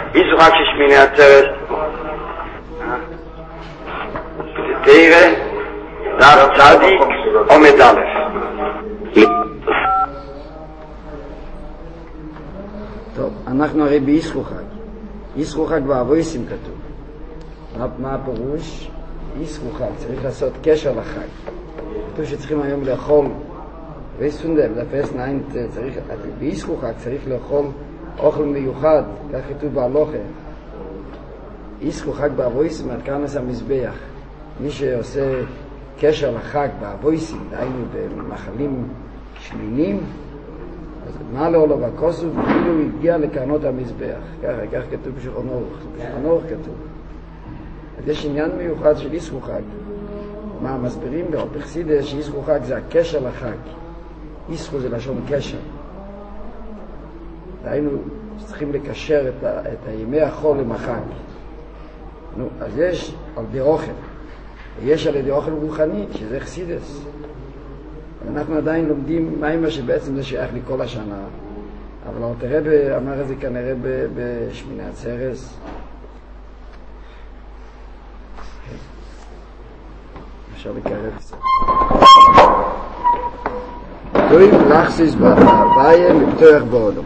ישוחק ששמיני עצרת תראה דף צדיק עומד א'. טוב, אנחנו הרי בישוחק. ישוחק באבויסים כתוב. מה הפירוש? ישוחק, צריך לעשות קשר לחג. כתוב שצריכים היום לאכול וסונדם, לפס נעים צריך, בישוחק צריך לאכול אוכל מיוחד, כך כתוב בהלוכה. ישוחק באבויסים עד כנס המזבח. מי שעושה קשר לחג באבויסים, דהיינו במחלים שמינים, אז מה לא בכוסו, כאילו הוא הגיע לקרנות המזבח. כך כתוב בשולחן אורוך. בשולחן אורוך כתוב. אז יש עניין מיוחד של ישוחק. מה מסבירים לו? בחסידות שישוחק זה הקשר לחג. ישחו זה לשון קשר. דהיינו צריכים לקשר את הימי החול עם החג. נו, אז יש על די אוכל. ויש על ידי אוכל רוחני, שזה חסידס. אנחנו עדיין לומדים מה שבעצם זה שייך לי כל השנה. אבל הרב אמר את זה כנראה בשמיני עצרת. אפשר לקרב קצת. טויב לחסיס בהוויה מפתוח באודום.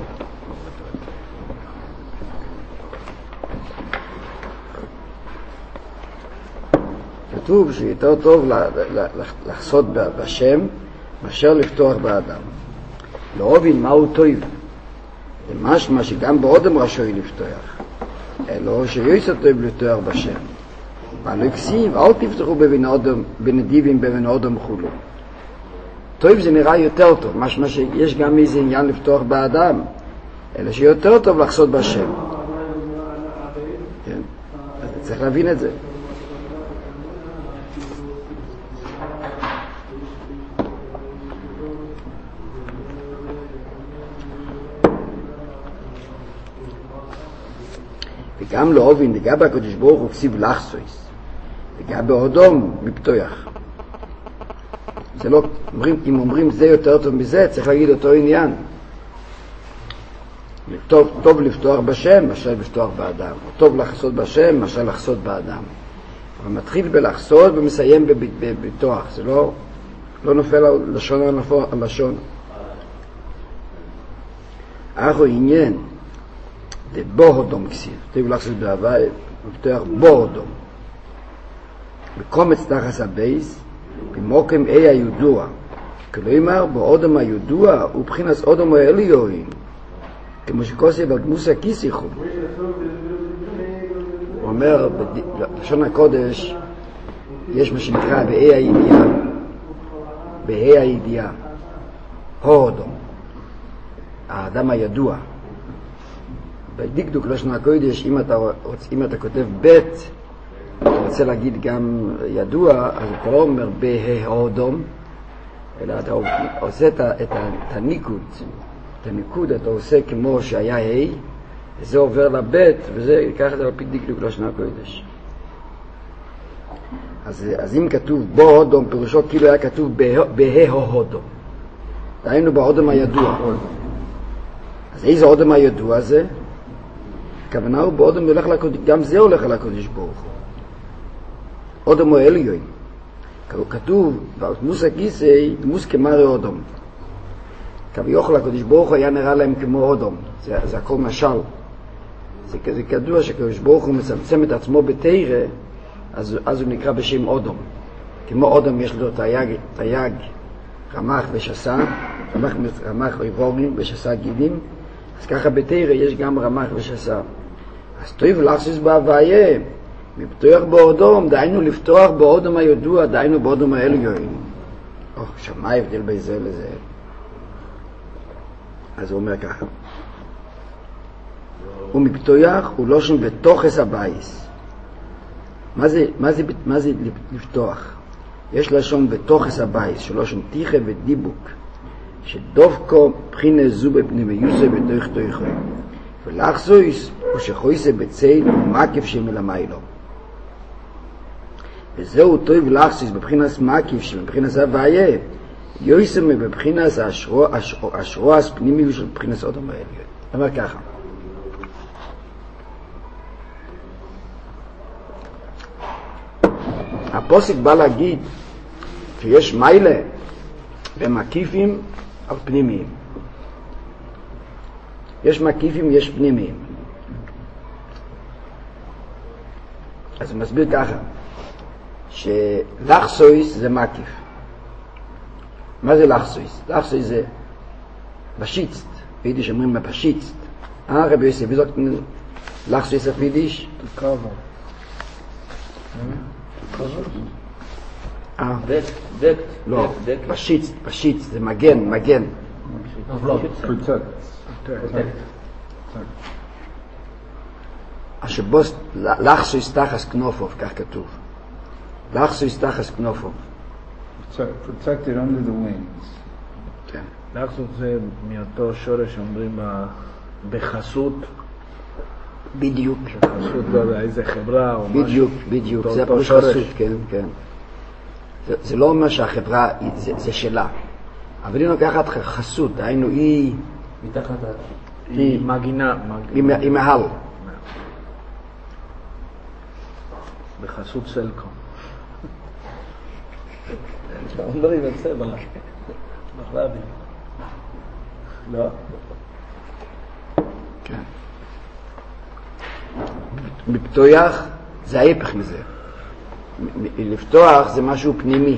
כתוב שיותר טוב לחסות בשם מאשר לפתוח באדם. לא הבין מהו טויב. זה משמע שגם באודם רשוי לפתוח. אלא שיועסה טויב לפתוח בשם. אבל הכסיב, אל תפתחו בנדיבים בבין אודם חולו. טויב זה נראה יותר טוב, משמע שיש גם איזה עניין לפתוח באדם. אלא שיותר טוב לחסות בשם. כן? אז צריך להבין את זה. וגם לא הבין, לגבי הקדוש ברוך הוא כסיב לחסויס, לגבי אודום מפתוח. זה לא, אם אומרים זה יותר טוב מזה, צריך להגיד אותו עניין. טוב לפתוח בשם, מאשר לפתוח באדם. או טוב לחסות בשם, מאשר לחסות באדם. אבל מתחיל בלחסות ומסיים בפתוח. זה לא נופל על לשון על לשון. אחו עניין, בוהודום כסיב, טוב לחסות בהווי, מפתוח בוהודום. בקומץ תחס הבייס, במוקם אי הידוע. כלומר, באודם הידוע הוא בחינס אודם האליוהים. כמו שכוסף על דמוס הכיסיכו. הוא אומר, בלשון הקודש, יש מה שנקרא באי הידיעה. באי הידיעה. הודום. האדם הידוע. בדקדוק לשון הקודש, אם אתה כותב בית, אתה רוצה להגיד גם ידוע, אז אתה לא אומר בהודום, אלא אתה עושה את הניקוד. את הניקוד אתה עושה כמו שהיה ה', וזה עובר לבית, וזה ככה זה על פי דקדוק לשון הקודש. אז אם כתוב בו הודום, פירושו כאילו היה כתוב בהודום. דהיינו בהודום הידוע. אז איזה הודום הידוע זה? הכוונה הוא בהודום הולך לקודש, גם זה הולך לקודש ברוך הוא. אודום הוא אליון. כתוב, דמוס הכיסא, דמוס כמרי אודום. כביכול הקדוש ברוך הוא היה נראה להם כמו אודום. זה הכל משל. זה כדוע שקדוש ברוך הוא מצמצם את עצמו בתירה, אז הוא נקרא בשם אודום. כמו אודום יש לו תייג, רמח ושסה, רמח ריבורים ושסה גידים, אז ככה בתירה יש גם רמח ושסה. אז טוב לחסיס בהוויה, מפתוח באודום, דהיינו לפתוח באודום הידוע, דהיינו באודום האליון. שמה ההבדל בין זה לזה? אז הוא אומר ככה. ומפתוח הוא לא שם בתוכס הבייס. מה זה לפתוח? יש לשון בתוכס הבייס, שלא שם תיכה ודיבוק, שדווקא בחינה זו בפנימיוסה בתוך תויכה. ולחסויס הוא שחויסה בצייל ומקיף שמלמיילו. וזהו טוב לחסיס בבחינס מקיף שבבחינס הוויה, יויסם בבחינס השרועס פנימי של בבחינס אודם העליון. אומר ככה. הפוסק בא להגיד שיש מיילה ומקיפים על פנימיים. יש מקיפים, יש פנימיים. אז הוא מסביר ככה, שלחסויס זה מקיף. מה זה לחסויס? לחסויס זה בשיצט, ביידיש אומרים בשיצט. רבי יוסף, wie sagt man לחסויס auf Jiddisch? דקט. לא, בשיצט, זה מגן. השבוס לחסויס תחס כנופוב, כך כתוב. לחסויס תחס כנופוב. Protected under the wings. כן. לחסות זה מאותו שורש שאומרים בחסות. בדיוק. בחסות, לא יודע, איזה חברה או משהו. בדיוק. זה הפירוש חסות, כן. זה לא אומר שהחברה זה שלה. אבל היא לוקחת חסות, היינו היא... מתחת היא מגינה. היא מעל. בחסות סלקום. לא יבצע בחלבי. לא. כן. בפתוח זה ההפך מזה. לפתוח זה משהו פנימי.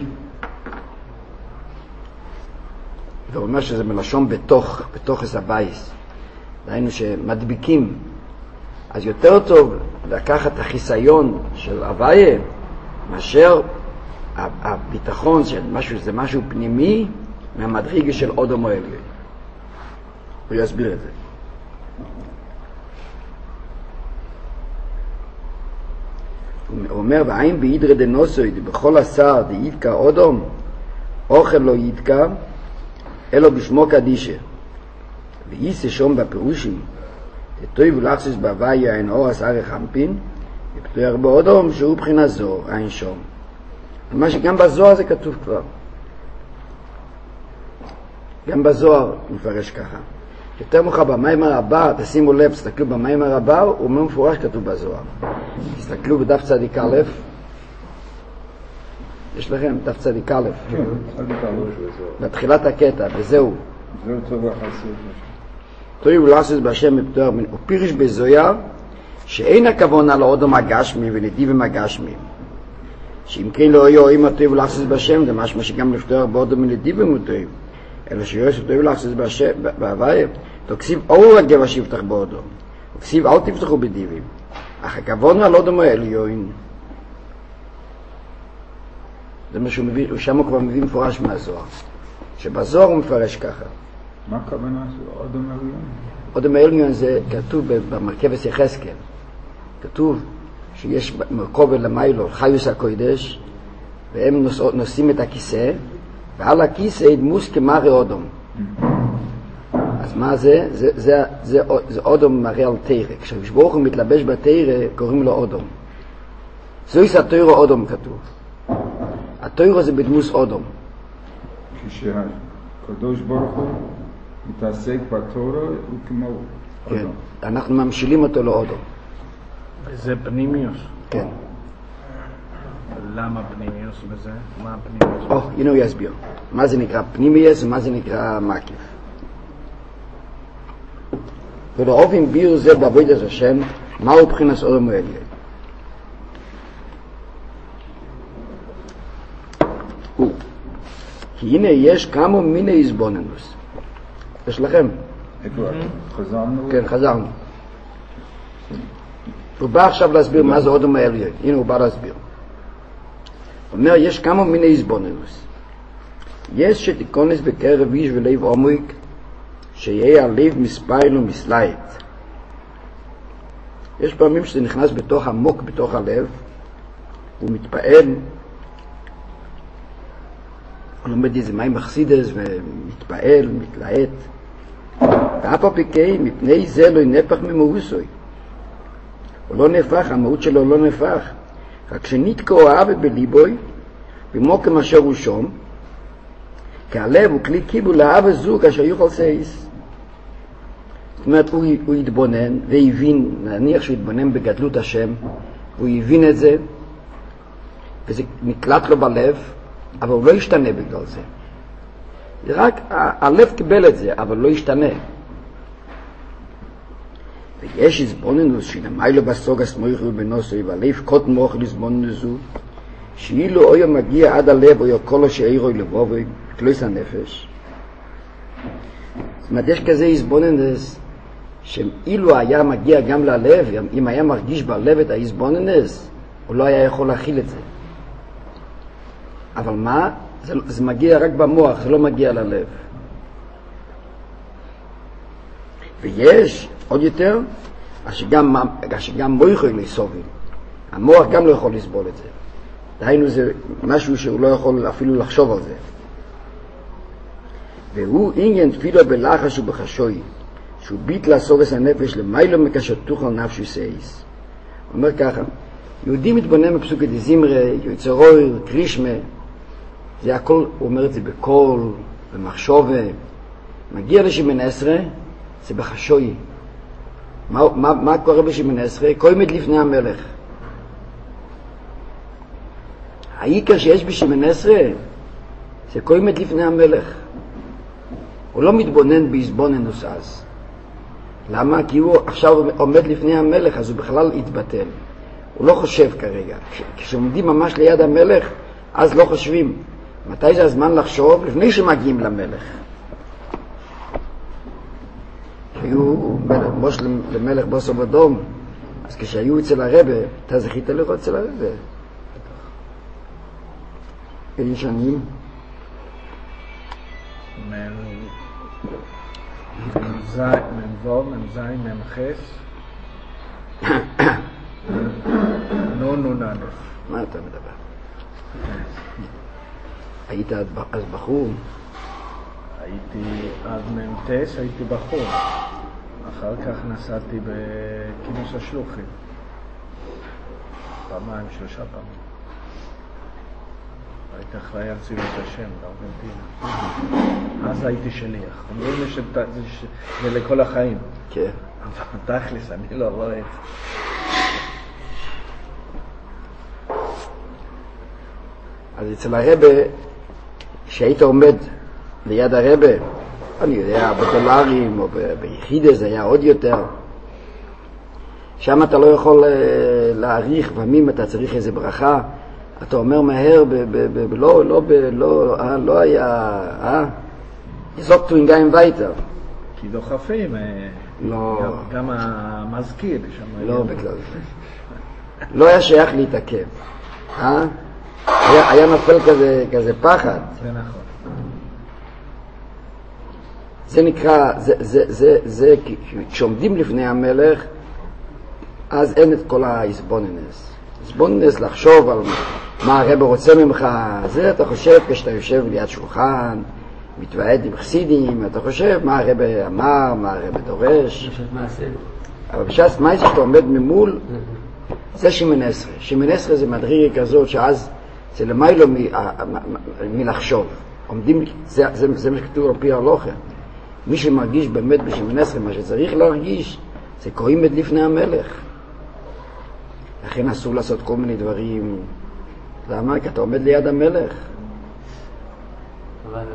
זה אומר שזה מלשון בתוך הבייס. דהיינו שמדביקים. אז יותר טוב לקחת את החיסיון של הוויה מאשר הביטחון זה משהו פנימי מהמדרגה של אודום העליון. הוא יסביר את זה. הוא אומר, בעין בידרא דנוסוי בכל השר דיידקה אודום, אוכל לא יידקה, אלו בשמו קדישה. ואיסה שום בפירושים, תטויב ולחסוס בהוויה אין אור עשר חמפין, ופתוח באודום שהוא בחינה זו, אין שום. מה שגם בזוהר זה כתוב כבר. גם בזוהר מפרש ככה. יותר מאוחר במאמר הבא, תשימו לב, תסתכלו במאמר הבא, הוא מפורש כתוב בזוהר. תסתכלו בדף צדיק א', יש לכם דף צדיק א', בתחילת הקטע, וזהו. זהו טוב החסות. תוהי ולעשות בהשם מפתוח, הוא פירש בזוהר, שאין הכוונה לאודום הגשמי ונדיבים הגשמיים. שאם כן לא יהיו אם הטוב ולחסס בשם, זה משמע שגם לפתוח באודום מנדיבים הוא טוב. אלא שיועס הטוב ולחסס בהוויה, תוקסיב אור הגבע שיפתח באודום. תוקסיב אל תפתחו בדיבים. אך הכוונה על אודום העליון. זה מה שהוא מביא, שם הוא כבר מביא מפורש מהזוהר. שבזוהר הוא מפרש ככה. מה הכוונה של אודום העליון? אודום העליון זה כתוב במרכבת יחזקאל. כתוב שיש מרכובת למיילו, חיוס הקודש, והם נושאים את הכיסא, ועל הכיסא דמוס כמראה אודום. אז מה זה? זה אודום מראה על תירה. כשברוך הוא מתלבש בתירה, קוראים לו אודום. זוהי התירה אודום כתוב. התירה זה בדמוס אודום. כשהקדוש ברוך הוא מתעסק בתורה הוא כמו אודום. כן, אנחנו ממשילים אותו לאודום. וזה פנימיוס. כן. למה פנימיוס בזה? מה פנימיוס? הנה הוא יסביר. מה זה נקרא פנימיוס ומה זה נקרא מקיף. ולאופן ביר זה בעבודת השם, מהו בחינת אודום העליון. כי הנה יש כמה מיני הסבוננוס. יש לכם? חזרנו? כן, חזרנו. הוא בא עכשיו להסביר מה זה אודום העליון. הנה הוא בא להסביר. הוא אומר, יש כמה מיני הסבוננוס. יש שתיכונס בקרב איש ולב עומק, שיהיה הלב מספייל ומסלייט. יש פעמים שזה נכנס בתוך עמוק, בתוך הלב, הוא מתפעל, הוא לומד איזה מים מחסידס ומתפעל, מתלהט. ואף הפיקי, מפני זה לא נפח ממאוסוי. הוא לא נפח, המהות שלו לא נפח. רק שנתקו אהבה בליבוי, במוקם אשר הוא שום, כי הלב הוא כלי קיבול לאהבה זו כאשר יוכל סייס. זאת אומרת, הוא יתבונן והבין, נניח שהוא יתבונן בגדלות השם, והוא יבין את זה, וזה נקלט לו בלב, אבל הוא לא ישתנה בגלל זה. זה רק, הלב קיבל את זה, אבל לא ישתנה. ויש הזבוננוס שלמיילו בסוגס מויכו בנוסוי, והלב קוטן מוכל הזבוננוסו, שאילו אויו מגיע עד הלב אויו קולו שאירוי לבובוי, כלויס הנפש. זאת אומרת, יש כזה הזבוננוס, שאילו היה מגיע גם ללב, אם היה מרגיש בלב את ההזבוננוס, הוא לא היה יכול להכיל את זה. אבל מה? זה מגיע רק במוח, זה לא מגיע ללב. ויש עוד יותר, שגם מויכו לסובל. המוח גם לא יכול לסבול את זה. דהיינו זה משהו שהוא לא יכול אפילו לחשוב על זה. והוא עניין תפילו בלחש ובחשוי, שהוא ביט לסוגס הנפש למיילו מקשתוך על נפשי סייס. הוא אומר ככה, יהודי מתבונן בפסוקי דזמרי, יוצרוי, קרישמה, זה הכל, הוא אומר את זה בקול, במחשובה. מגיע לשמן עשרה, זה בחשוי. מה קורה בשמן עשרה? קוימת לפני המלך. העיקר שיש בשמן עשרה, זה קוימת לפני המלך. הוא לא מתבונן בהזבוננוס אז. למה? כי הוא עכשיו עומד לפני המלך, אז הוא בכלל יתבטל. הוא לא חושב כרגע. כשעומדים ממש ליד המלך, אז לא חושבים. מתי זה הזמן לחשוב? לפני שמגיעים למלך. כשהיו למלך בוסו בדום, אז כשהיו אצל הרבה, אתה זכית לראות אצל הרבה. איזה שנים? מ"ו, מ"ז, מ"ח, נ"ן. מה אתה מדבר? היית אז בחור? הייתי עד מ"ט, הייתי בחור. אחר כך נסעתי בכינוס השלוחים. פעמיים, 3 פעמים. הייתי אחראי על צילות השם בארגנטינה. אז הייתי שליח. אומרים לי שזה לכל החיים. כן. אבל תכלס, אני לא רואה את זה. אז אצל הרבה, כשהיית עומד ליד הרבה, אני יודע, בדולרים או ביחידה זה היה עוד יותר. שם אתה לא יכול להעריך, פעמים אתה צריך איזה ברכה, אתה אומר מהר, לא היה, יזוק טווינגיים וייטר. כי דוחפים, לא. גם המזכיר שם. לא בגלל זה. לא היה שייך להתעכב. היה נופל כזה פחד. זה נכון. זה נקרא, זה כשעומדים לפני המלך, אז אין את כל ההסבוננס. הסבוננס לחשוב על מה הרב רוצה ממך, זה אתה חושב כשאתה יושב ליד שולחן, מתוועד עם חסידים, אתה חושב מה הרב אמר, מה הרב דורש. אבל בשעת מעשה שאתה עומד ממול, זה שמן עשרה. שמן עשרה זה מדרגה כזאת שאז זה למיילו מלחשוב. עומדים, זה מה שכתוב על פי ההלכה. מי שמרגיש באמת בשמן עשרה, מה שצריך להרגיש, זה קוימת לפני המלך. לכן אסור לעשות כל מיני דברים. למה? כי אתה עומד ליד המלך. אבל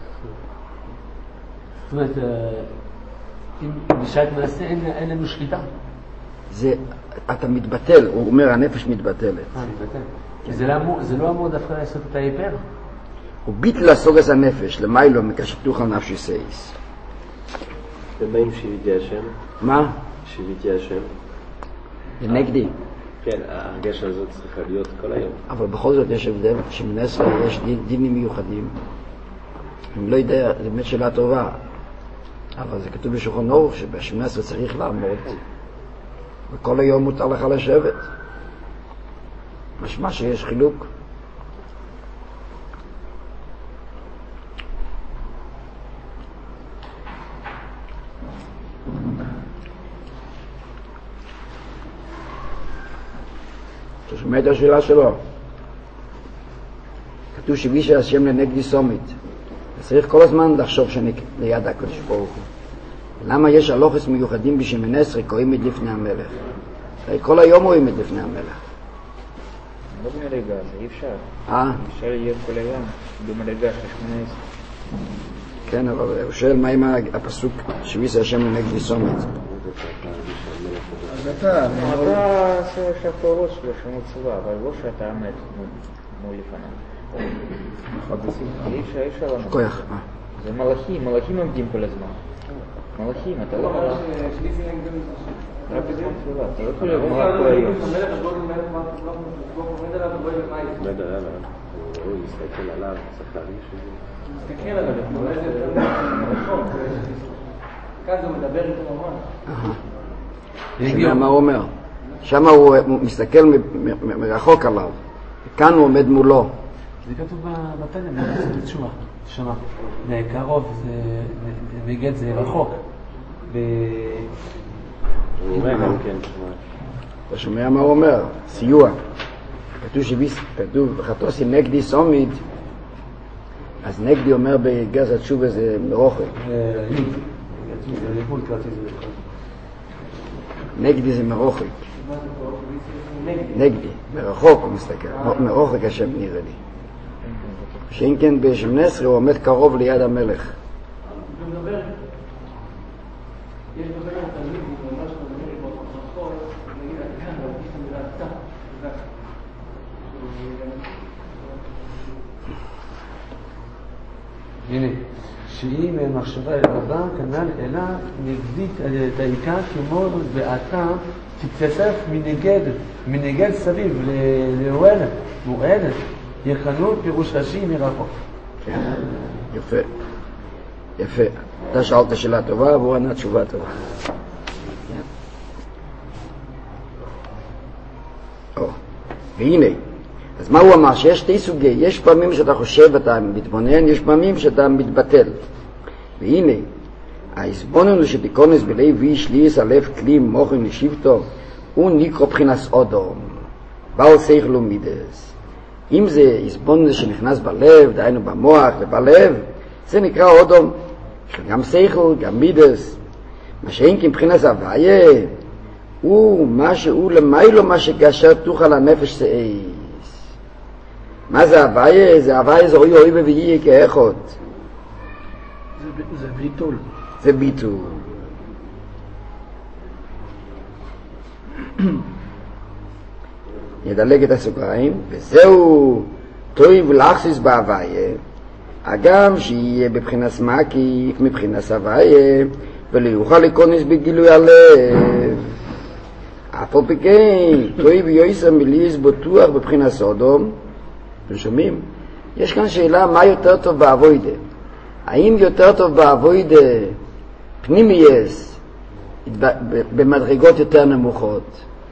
זאת אומרת, אם בשעת מעשה אין לנו שליטה. זה, אתה מתבטל, הוא אומר, הנפש מתבטלת. מתבטל. זה לא אמור דווקא לעשות את ההיפר? הוא ביטל לסוגס הנפש, למיילו מקשתוך על נפשי סייס. ומה עם שיביתי השם? מה? שיביתי השם. זה נגדי. כן, ההרגשה הזאת צריכה להיות כל היום. אבל בכל זאת יש הבדל, שמנסה יש דינים מיוחדים. אני לא יודע, זו באמת שאלה טובה. אבל זה כתוב בשולחן ערוך שבשמנסה צריך לעמוד. וכל היום מותר לך לשבת. משמע שיש חילוק. אתה שומע את השאלה שלו? כתוב שבי שהשם לנגדי סומית. צריך כל הזמן לחשוב שאני ליד הקדוש ברוך הוא. למה יש הלוחס מיוחדים בשמן עשרה קוראים את לפני המלך? כל היום רואים את לפני המלך. לא במדרגה, זה אי אפשר. אפשר להיות כל היום במדרגה של 18. כן, אבל הוא שואל מה עם הפסוק שביס השם לנגדי סומץ. אז אתה שאתה ראש לשם מצווה, אבל לא שאתה עמד מול לפניו. אי אפשר לנו. כוח. זה מלאכים עומדים כל הזמן. מלאכים, אתה לא מלאך. רק בזמן תפילה, אתה לא יכול להיות מלאך כל היום. עומד עליו, הוא מסתכל עליו, צריך להרגיש את זה. מסתכל עליו, כאן זה מדבר איתו ממש. שומע מה הוא אומר. שם הוא מסתכל מרחוק עליו, כאן הוא עומד מולו. זה כתוב בתניא, בתשובה, שמה. קרוב זה נגד, זה רחוק. הוא אומר גם כן, אתה שומע מה הוא אומר? סיוע. כתוב חתוסי נגדי סומיד, אז נגדי אומר בגז התשובה זה מרוחק. נגדי זה מרוחק. נגדי, מרחוק הוא מסתכל, מרוחק השם נראה לי. שאם כן בשם נסרי הוא עומד קרוב ליד המלך. יש דבר על תלמיד, הוא אומר שאתה מדבר עם אותו נגיד כאן, להרגיש את המילה אתה. הנה, שהיא מחשבה רבה, כנ"ל אלא נגדית את העיקר כמו ואתה תתייסף מנגד סביב מועלת, יכנו פירוש רש"י מרחוק. יפה, יפה. אתה שאלת שאלה טובה, והוא ענה תשובה טובה. והנה, אז מה הוא אמר? שיש שתי סוגי, יש פעמים שאתה חושב, אתה מתבונן, יש פעמים שאתה מתבטל. והנה, ההסבוננו שתיכונס בלב איש ליס הלב כלי מוחים לשבטו, הוא נקרא בחינס אודום, בעל שכל ומידס. אם זה הסבוננו שנכנס בלב, דהיינו במוח ובלב, זה נקרא אודום. יש לו גם שכל, גם מידס. מה שאין כמבחינס הוויה, הוא מה שהוא למיילו מה שגשר תוכל הנפש סעיס. מה זה הוויה? זה הוויה זה אוי אוי ויהי כאחד. זה ביטול. זה ביטול. נדלג את הסוגריים, וזהו טוב לאחסיס בהוויה, הגם שיהיה בבחינס מקיף מבחינס הוויה, ולא יוכל להיכנס בגילוי הלב. אף על פי כן, טוב יויסר מליס בטוח בבחינס אודום. אתם שומעים? יש כאן שאלה מה יותר טוב בעבודה. האם יותר טוב בעבודה פנימייס במדרגות יותר נמוכות,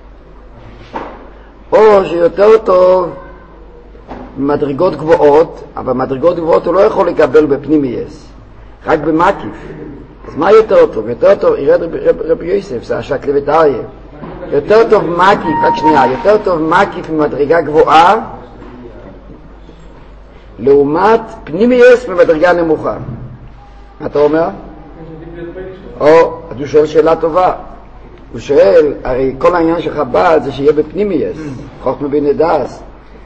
או שיותר טוב במדרגות גבוהות, אבל במדרגות גבוהות הוא לא יכול לקבל בפנימייס, רק במקיף. אז מה יותר טוב? יותר טוב, ירד רבי יוסף, זה השק לבית אריה, יותר טוב מקיף, רק שנייה, יותר טוב מקיף במדרגה גבוהה לעומת פנימייס במדרגה נמוכה. מה אתה אומר? או, אז הוא שואל שאלה טובה. הוא שואל, הרי כל העניין של חב"ד זה שיהיה בפנימייס, חוכמה בן דאס.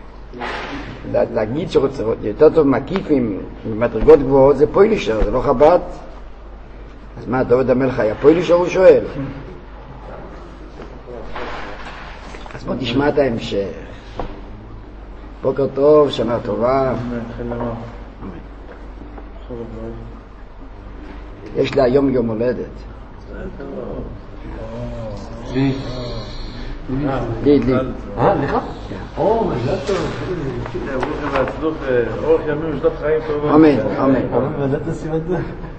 להגיד שרוצה יותר טוב מקיפים במדרגות גבוהות זה פוילישר, זה לא חב"ד. אז מה, דוד המלך היה פוילישר? הוא שואל. אז בוא תשמע את ההמשך. בוקר טוב, שנה טובה. יש לה היום יום הולדת. לי. לך? או, מזל טוב. ברוך והצלוח, אורך ימים ושנות חיים טובות. אמן, אמן. מזל תשים את זה.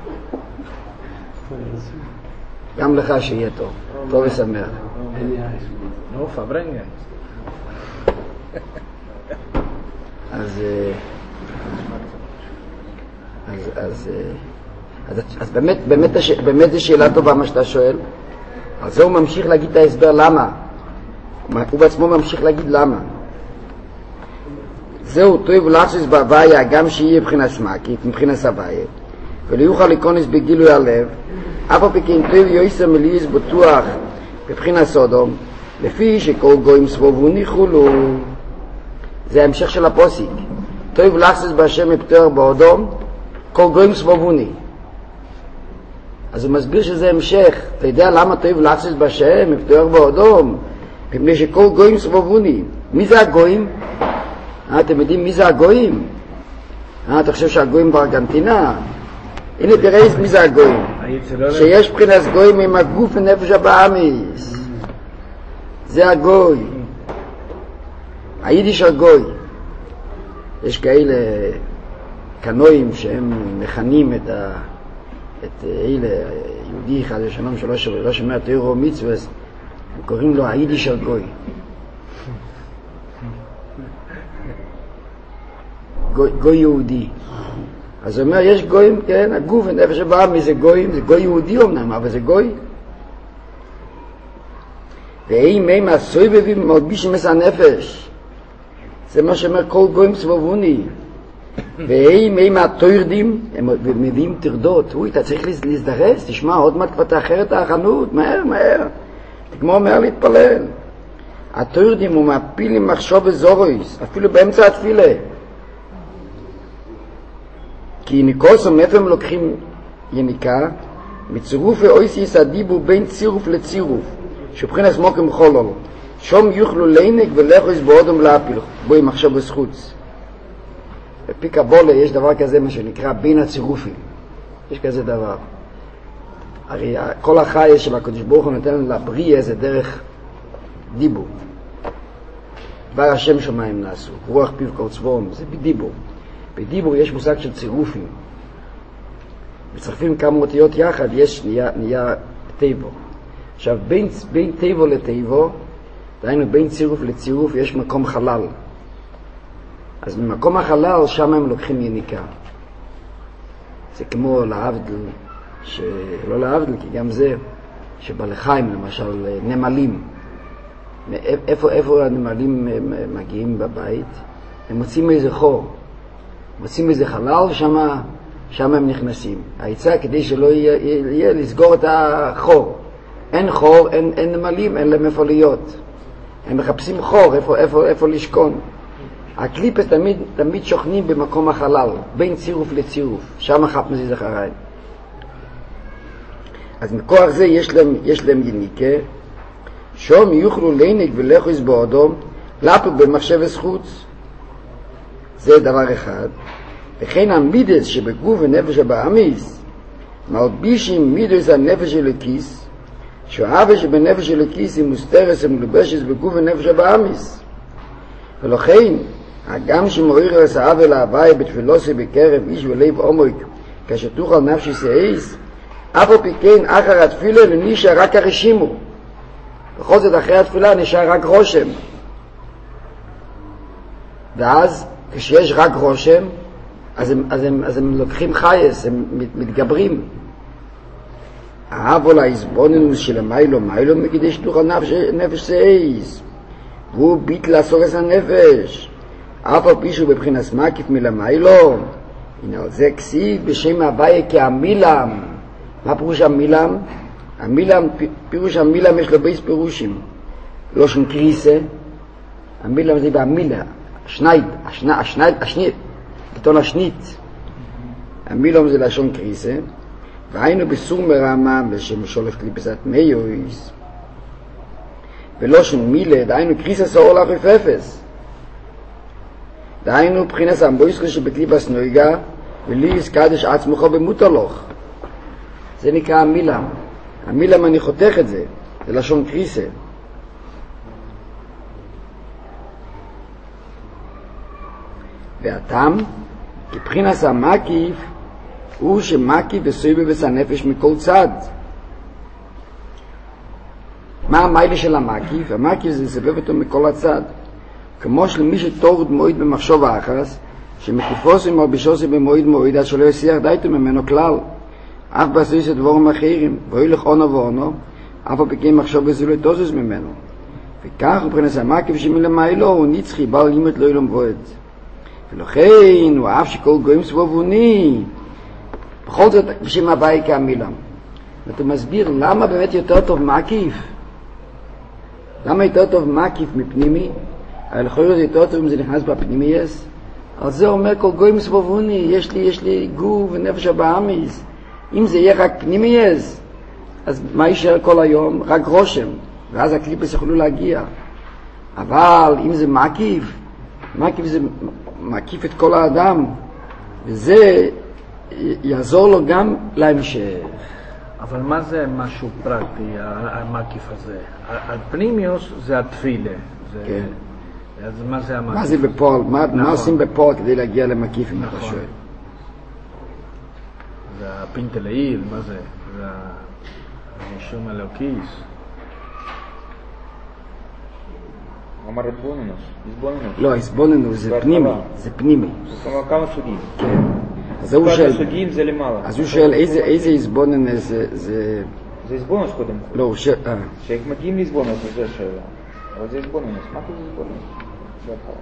גם לך שיהיה טוב. טוב ושמח. נו, פברנגן. אז באמת זו שאלה טובה מה שאתה שואל. על זה הוא ממשיך להגיד את ההסבר למה. הוא בעצמו ממשיך להגיד למה. זהו טוב לאחסיס בהוויה, גם שיהיה מבחינת מקיף, מבחינת הוויה, ולא יוכל להיכנס בגילוי הלב, אף על פי כן טוב יויסר מליס בטוח בבחינת סודום, לפי שכל גויים סבובו ניחולו. זה ההמשך של הפוסיק. טוב לחסס בהשם מפטר באודום, כל גויים סבובוני. אז הוא מסביר שזה המשך. אתה יודע למה טוב לחסס בהשם מפטר באודום? מפני שכל גויים סבובוני. מי זה הגויים? אתם יודעים מי זה הגויים? אתה חושב שהגויים בארגנטינה? הנה תראה מי זה הגויים. שיש מבחינת גויים עם הגוף ונפש הבאמיס. זה הגוי. היידיש הגוי. יש כאלה קנועים שהם מכנים את אלה, יהודי אחד ושלום שלא שומע תורה ומצוות, הם קוראים לו היידיש הגוי. גוי יהודי. אז הוא אומר, יש גויים, כן, הגוף ונפש הבאמיס זה גויים, זה גוי יהודי אמנם, אבל זה גוי. ואם הם הסובבים מלבישים את הנפש, זה מה שאומר כל גויים סבובוני. ואם הם התוירדים, הם מביאים תרדות. אתה צריך להזדרס, תשמע, עוד מעט כבר תאחר את החנות, מהר. תגמור מהר להתפלל. התוירדים הוא מפילים מחשוב וזורויס, אפילו באמצע התפילה. כי ניקוסו מאיפה הם לוקחים יניקה? מצירוף ואויסיס הדיבור בין צירוף לצירוף. שבחינס מוקם חולול, שום יוכלו לינק ולחויס באודם להפיל, בואי מחשב בסחוץ. בפי קבולה יש דבר כזה מה שנקרא בין הצירופים. יש כזה דבר. הרי כל החי שבקדוש ברוך הוא נותן לבריאה זה דרך דיבור. דבר השם שמיים נעשו, רוח פיו כל צבום, זה בדיבור. בדיבור יש מושג של צירופים. מצרפים כמה אותיות יחד, יש נהיה טייבו. עכשיו, בין טייבו לטייבו, דהיינו בין צירוף לצירוף, יש מקום חלל. אז ממקום החלל, שם הם לוקחים יניקה. זה כמו להבדל, לא להבדל, כי גם זה, שבלחיים, למשל, נמלים. איפה הנמלים מגיעים בבית? הם מוצאים איזה חור. מוצאים איזה חלל, שם הם נכנסים. העצה כדי שלא יהיה לסגור את החור. אין חור, אין נמלים, אין להם איפה להיות. הם מחפשים חור, איפה לשכון. הקליפס תמיד שוכנים במקום החלל, בין צירוף לצירוף. שם חפ מזיז אחריי. אז מכוח זה יש להם יניקה, שום יוכלו לינק ולחויס באודום, לפו במחשב וסחוץ. זה דבר אחד. וכן המידס שבגוף ונפש הבאמיס, מלבישים מידס הנפש של הכיס, שהאווה שבנפש של הכיס היא מוסתרס ומלובשת בגוף ונפש הבאמיס. ולכן, הגם שמועיר את האווה להווי בתפילוסי בקרב איש ולב עומק, כאשר תוכל נפשי סעיס, אף על פי כן אחר התפילה נשאר רק הרשימו. בכל זאת אחרי התפילה נשאר רק רושם. ואז כשיש רק רושם, אז הם לוקחים חייס, הם מתגברים. האבו להסבוננוס של המיילו מקידש תוך הנפש סעיס. והוא ביטל הסורס הנפש. אף על פי שהוא בבחינת מקיף מלמיילו. הנה על זה כסיב בשם הוויה כהמילם. מה פירוש המילם? פירוש המילם יש לו בייס פירושים. לא שום קריסה. המילם זה בהמילה. השנית. ביטון השנית. המילום זה לשון קריסה. והיינו בסור מרמה בשם שולף קליפסת מיויס. ולא שום מילה, דהיינו קריסה סעור לחף אפס. דהיינו בחינס המבויסקו שבקליפס נויגה, וליס קדש עצמך במוטלוך. זה נקרא המילם. המילם אני חותך את זה. זה לשון קריסה. והטעם, כבחינס המקיף, הוא שמקיף וסויבה בסנפש מכל צד. מה המיילה של המקיף? המקיף זה לסבב אותו מכל הצד. כמו שלמי שתורד מועיד במחשוב האחרס, שמקיפוסי מרבישוסי במועיד מועיד, עד שלא יסיח דייתו ממנו כלל. אף בעשויס את דבורם אחרים, והילך עונו ועונו, אף הפקים מחשוב בזולת תוזס ממנו. וכך הוא בחינס המקיף שמלמיילו, הוא נצחי, בעל לימד לא ילום בועד. ולכן הוא אף שכל גויים סבובוני, בכל זאת בשם הבאי כהמילם. ואתה מסביר למה באמת יותר טוב מקיף. למה יותר טוב מקיף מפנימי? הלכויות יותר טוב אם זה נכנס בפנימייס, על זה אומר כל גויים סבובוני, יש לי גוף ונפש הבאמיס. אם זה יהיה רק פנימייס, אז מה יישאר כל היום? רק רושם, ואז הקליפס יוכלו להגיע. אבל אם זה מקיף זה מקיף את כל האדם, וזה יעזור לו גם להמשך. אבל מה זה משהו פרקטי, המקיף הזה? הפנימיוס זה התפילה. כן. אז מה זה המקיף? מה זה בפועל? מה עושים בפועל כדי להגיע למקיף, אם אתה שואל? זה הפינטלאיל, מה זה? זה הנשום אלוקיס. הוא אמר התבוננות. לא, הסבוננות זה פנימי, זה פנימי. זאת אומרת כמה סוגים. כן. אז הוא שואל, סוגים זה למעלה. אז הוא שואל איזה הסבוננות זה... זה הסבוננות קודם כל. לא, הוא שואל... כשמגיעים להסבוננות, זה השאלה. אבל זה הסבוננות. מה זה הסבוננות? זה התחלה.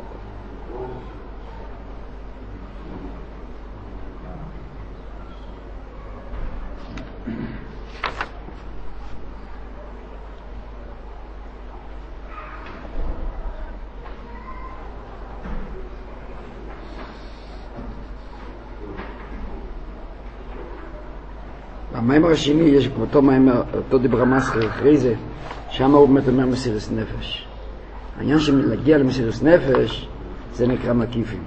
המיימר השני יש אותו מיימר, אותו דיבר מסר אחרי זה, שם הוא באמת אומר מסירות נפש. העניין שלהגיע למסירות נפש זה נקרא מקיפים.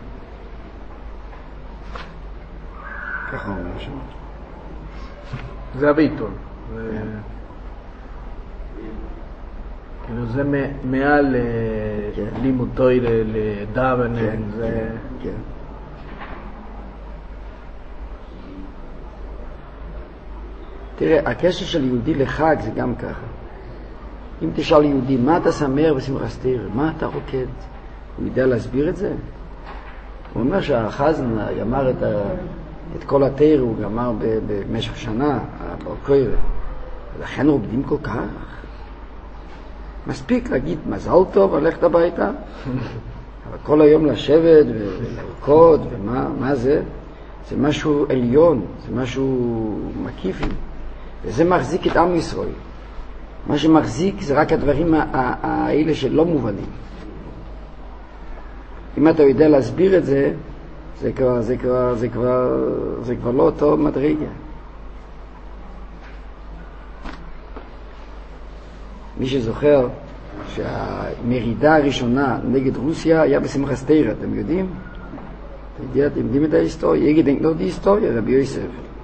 ככה הוא אומר שם. זה הביטול. כאילו זה מעל לימוד תורה לדאבנן. כן. תראה, הקשר של יהודי לחג זה גם ככה. אם תשאל יהודי, מה אתה שמח בשמחת תורה? מה אתה רוקד? הוא יודע להסביר את זה? הוא אומר שהחזן גמר את כל התורה, הוא גמר במשך שנה, בקויר. ולכן רוקדים כל כך. מספיק להגיד מזל טוב, הלכת הביתה. אבל כל היום לשבת ולרקוד, ומה זה? זה משהו עליון, זה משהו מקיפים. וזה מחזיק את עם ישראל. מה שמחזיק זה רק הדברים האלה שלא מובנים. אם אתה יודע להסביר את זה, זה כבר לא אותו מדרגה. מי שזוכר שהמרידה הראשונה נגד רוסיה היה בשמחת תורה, אתם יודעים? אתם יודעים את ההיסטוריה? יגיד לא היסטוריה, רבי יוסף.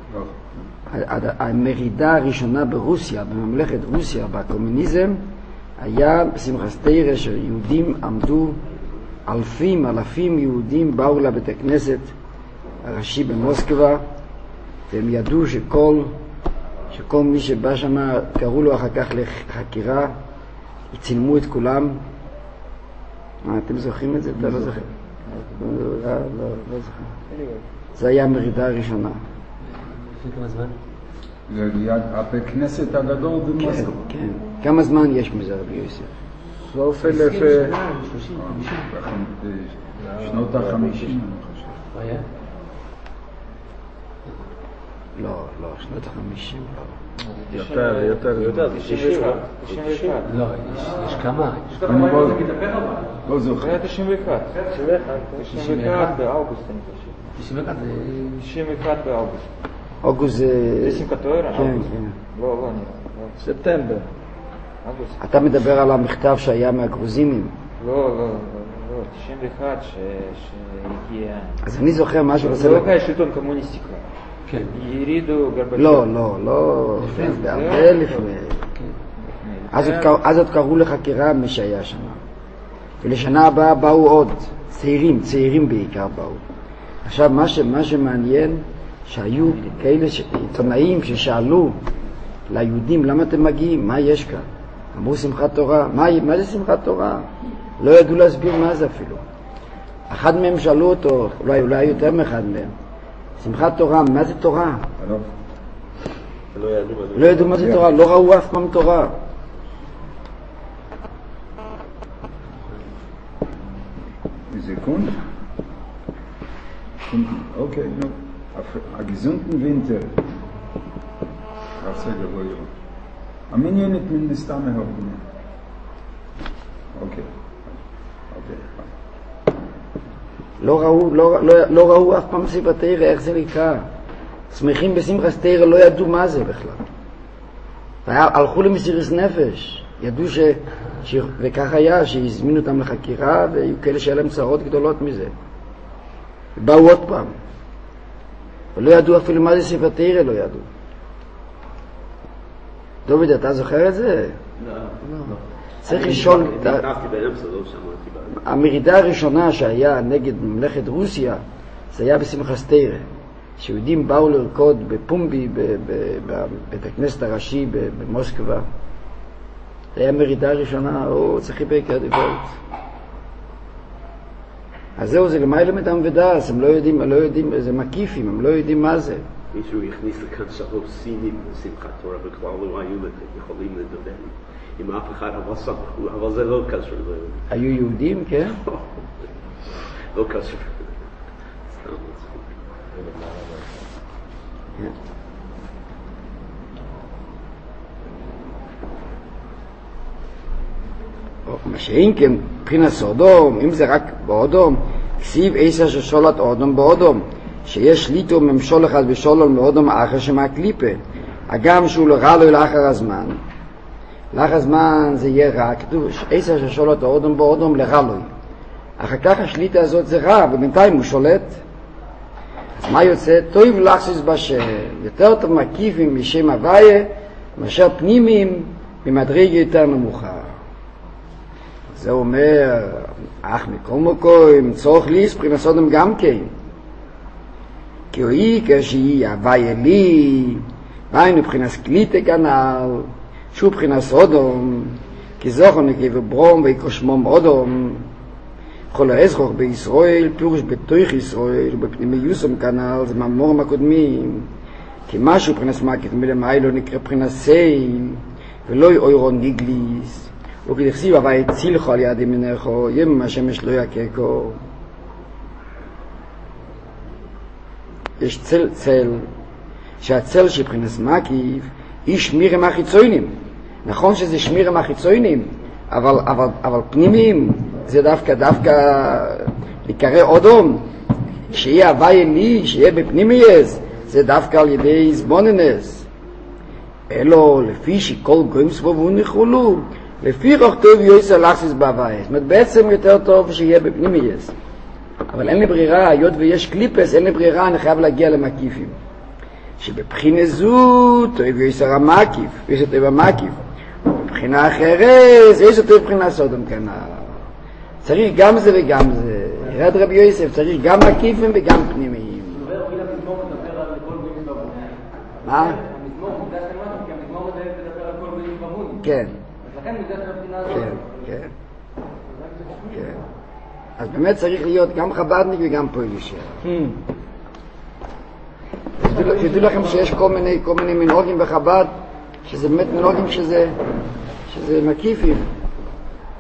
המרידה הראשונה ברוסיה, בממלכת רוסיה, בקומוניזם, היה בשמחת תורה שיהודים עמדו, אלפים יהודים באו לבית הכנסת הראשי במוסקבה, והם ידעו שכל מי שבא שם, קראו לו אחר כך לחקירה, צילמו את כולם. אתם זוכרים את זה? אתה לא זוכר? לא זוכר. זה היה המרידה הראשונה. כמה זמן? זה ליד הבית כנסת הגדול במוסקבה. כן. כמה זמן יש מזה רבי יוסף? סוף שנות ה-50. היה? לא, שנות ה-50 לא. יותר. 91. לא, יש כמה. אני לא זוכר. 91 באוגוסט אני חושב. 91 באוגוסט. אוגוסט זה... שמחת תורה? כן. לא, ספטמבר. אוגוסט. אתה מדבר על המכתב שהיה מהגרוזינים. לא, 91 שהגיע... אז אני זוכר משהו... זה לא היה שלטון קומוניסטי כבר. כן. ירידו גרבצ'וב. לא, זה הרבה לפני. אז עוד קראו לחקירה מי שהיה שם. ולשנה הבאה באו עוד, צעירים בעיקר באו. עכשיו מה שמעניין, שהיו כאלה עיתונאים ששאלו ליהודים למה אתם מגיעים, מה יש כאן? אמרו שמחת תורה. מה זה שמחת תורה? לא ידעו להסביר מה זה אפילו. אחד מהם שאלו אותו, אולי יותר מאחד מהם, שמחת תורה, מה זה תורה? לא ידעו מה זה תורה, לא ראו אף פעם תורה. Sekunde. Okay, no. A gesunden Winter. Auf Sega Royo. A minute mit Stame hoben. Okay. לא ראו אף פעם סיבת תורה, איך זה נקרא. שמחים בשמחת תורה, לא ידעו מה זה בכלל. הלכו למסירות נפש, ידעו וכך היה, שהזמינו אותם לחקירה, והיו כאלה שהיה להם צרות גדולות מזה. באו עוד פעם. ולא ידעו אפילו מה זה סיבת תורה, לא ידעו. דוד, אתה זוכר את זה? לא. צריך לשאול, נכנסתי באמצע, לא שמעתי. המרידה הראשונה שהיה נגד ממלכת רוסיה, זה היה בשמחת תורה. שיהודים באו לרקוד בפומבי בבית הכנסת הראשי במוסקבה. זה היה מרידה הראשונה, צריך להיפק הדברות. אז זהו, זה למעלה מדם ודס, הם לא יודעים, זה מקיפים, הם לא יודעים מה זה. מישהו הכניס לכאן שעות סינים בשמחת תורה, וכבר לא היו יכולים לדבר עם אף אחד, אבל זה לא קשור. היו יהודים, כן? לא קשור. מה שאין כן, מבחינת סודום, אם זה רק באודום, כסיב עשר ששולת אודום באודום, שיש שליטו ממשול אחד בשולול מאודום אחר שמהקליפה, הגם שהוא לא רע לו לאחר הזמן. לאחר הזמן זה יהיה רע, קדוש, עשר ששולת אודום באודום לרע לו. אחר כך השליטה הזאת זה רע, ובינתיים הוא שולט. אז מה יוצא? טוב לחסיס בשם, יותר טוב מקיפים משם הוויה, מאשר פנימיים במדרגה יותר נמוכה. זה אומר, אך מכל מקום, צורך ליס, מבחינת סודום גם כן. כי היא כשהיא הוויה לי, ואין מבחינת קליטה כנל, שהוא מבחינת סודום, כי זוכר נקב ברום ויקושמום אודום, כל האזרוח בישראל, פירוש בתוך ישראל, ובפנימי יוסם כנל, זה מהמורים הקודמים, כי משהו מבחינת מקיף מלמיילו נקרא מבחינת סייל, ולא אוירון גיגליס, וכדכסיב הווה הצילך על יד ימינך, ימם השמש לא יקקו. יש צל, שהצל שבחינת מקיף היא שמירם החיצוינים. נכון שזה שמירם החיצוינים, אבל פנימיים זה דווקא לקרא אודום, שיהיה הוויה לי, שיהיה בפנימייס, זה דווקא על ידי זבוננס. אלו לפי שכל גויים סבובו נחולו, לפי רוח טוב יויסר לחסיס בהוויה. זאת אומרת, בעצם יותר טוב שיהיה בפנימייס. אבל אין לי ברירה, היות ויש קליפס, אין לי ברירה, אני חייב להגיע למקיפים. שבבחינה זו, טוב יויסר המקיף, יויסר טוב המקיף. ובבחינה אחרת, יויסר טוב בחינה סודום כנ"ל. צריך גם זה וגם זה. ירד רבי יוסף, צריך גם מקיפים וגם פנימיים. מה? המזמור מוקדש למטה, כי המזמור מדבר על כל גויים במון. כן. אז לכן מוקדש לבחינה הזאת. כן. אז באמת צריך להיות גם חבדניק וגם פועל ישר. תדעו לכם שיש כל מיני מנהוגים בחב"ד, שזה באמת מנהוגים שזה מקיפים.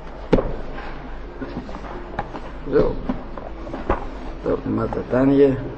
זהו. טוב, למטה תניה.